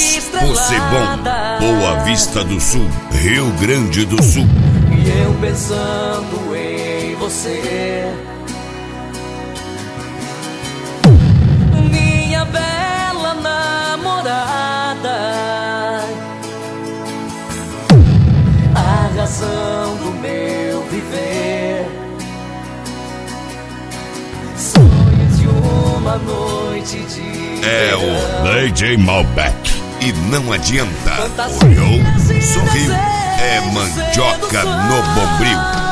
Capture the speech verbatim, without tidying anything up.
Santos, Possebon, Boa Vista do Sul, Rio Grande do Sul. E eu pensando em você, minha bela namorada, a razão do meu viver, sonhos de uma noite de É o D J Malbec. E não adianta, fantasias olhou, e sorriu, é desejos mandioca no sedução. bombril.